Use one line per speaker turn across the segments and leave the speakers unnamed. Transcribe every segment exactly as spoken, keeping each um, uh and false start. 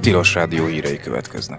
Tilos Rádió hírei következnek.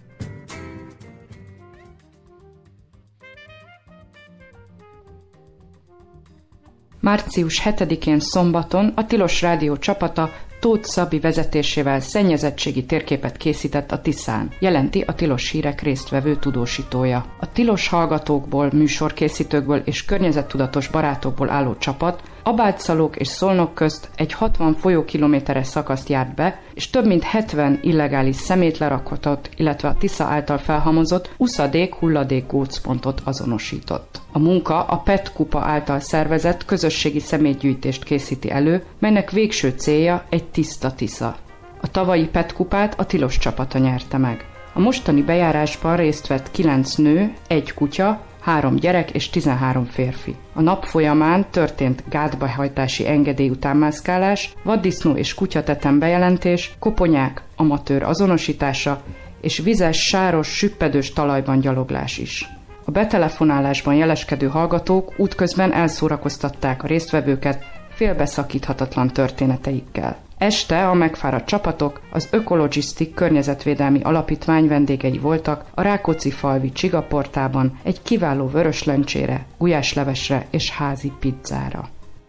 március hetedikén szombaton a Tilos Rádió csapata Tóth Szabi vezetésével szennyezettségi térképet készített a Tiszán, jelenti a Tilos Hírek résztvevő tudósítója. A tilos hallgatókból, műsorkészítőkből és környezettudatos barátokból álló csapat Abátszalók és Szolnok közt egy hatvan folyókilométeres szakaszt járt be, és több mint hetven illegális szemétlerakatot, illetve a Tisza által felhamozott uszadék-hulladék gócpontot azonosított. A munka a pé e té kupa által szervezett közösségi szemétgyűjtést készíti elő, melynek végső célja egy tiszta Tisza. A tavalyi pé e té kupát a Tilos csapata nyerte meg. A mostani bejárásban részt vett kilenc nő, egy kutya, három gyerek és tizenhárom férfi. A nap folyamán történt gátbehajtási engedély utánmászkálás, vaddisznó és kutyatetem bejelentés, koponyák, amatőr azonosítása és vizes, sáros, süppedős talajban gyaloglás is. A betelefonálásban jeleskedő hallgatók útközben elszórakoztatták a résztvevőket félbeszakíthatatlan történeteikkel. Este a megfáradt csapatok az Ökologisztik környezetvédelmi alapítvány vendégei voltak a Rákóczi-falvi Csigaportában egy kiváló vöröslencsére, gulyáslevesre és házi pizzára.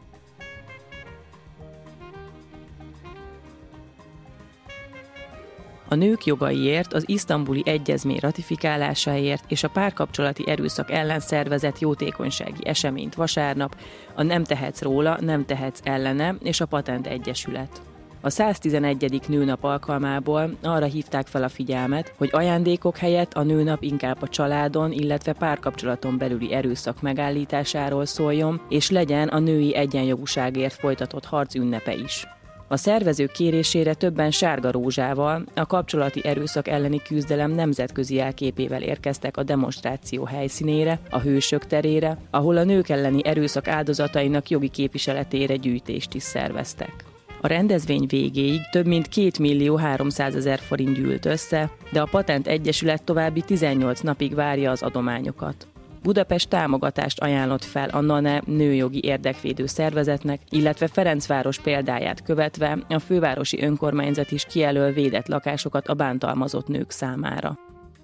A nők jogaiért, az isztambuli egyezmény ratifikálásáért és a párkapcsolati erőszak ellen szervezett jótékonysági eseményt vasárnap a Nem tehetsz róla, nem tehetsz ellene és a Patent Egyesület. A száztizenegyedik nőnap alkalmából arra hívták fel a figyelmet, hogy ajándékok helyett a nőnap inkább a családon, illetve párkapcsolaton belüli erőszak megállításáról szóljon, és legyen a női egyenjogúságért folytatott harc ünnepe is. A szervezők kérésére többen sárga rózsával, a kapcsolati erőszak elleni küzdelem nemzetközi jelképével érkeztek a demonstráció helyszínére, a Hősök terére, ahol a nők elleni erőszak áldozatainak jogi képviseletére gyűjtést is szerveztek. A rendezvény végéig több mint két millió háromszázezer forint gyűlt össze, de a Patent Egyesület további tizennyolc napig várja az adományokat. Budapest támogatást ajánlott fel a NANE nőjogi érdekvédő szervezetnek, illetve Ferencváros példáját követve a fővárosi önkormányzat is kijelöl védett lakásokat a bántalmazott nők számára.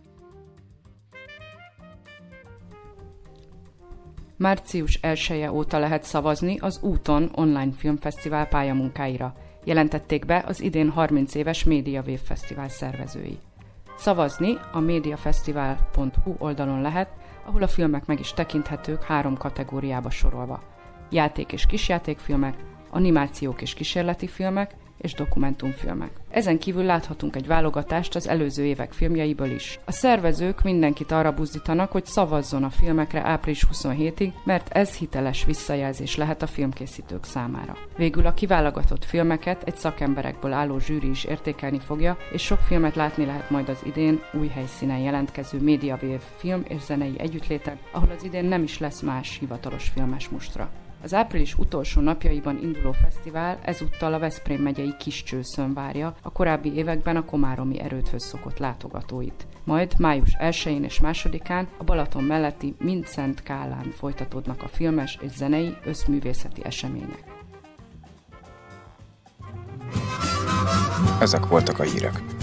március elseje óta lehet szavazni az Úton online filmfesztivál pályamunkáira, jelentették be az idén harminc éves Média Wave Fesztivál szervezői. Szavazni a mediafesztivál pont hu oldalon lehet, ahol a filmek meg is tekinthetők három kategóriába sorolva. Játék- és kisjátékfilmek, animációk és kísérleti filmek és dokumentumfilmek. Ezen kívül láthatunk egy válogatást az előző évek filmjeiből is. A szervezők mindenkit arra buzdítanak, hogy szavazzon a filmekre április huszonhetedikéig, mert ez hiteles visszajelzés lehet a filmkészítők számára. Végül a kiválogatott filmeket egy szakemberekből álló zsűri is értékelni fogja, és sok filmet látni lehet majd az idén új helyszínen jelentkező Media Wave film és zenei együttléten, ahol az idén nem is lesz más hivatalos filmes mustra. Az április utolsó napjaiban induló fesztivál ezúttal a Veszprém megyei Kiscsőszön várja a korábbi években a komáromi erődhöz szokott látogatóit. Majd május elsején és másodikán a Balaton melletti Mindszent Kálán folytatódnak a filmes és zenei összművészeti események.
Ezek voltak a hírek.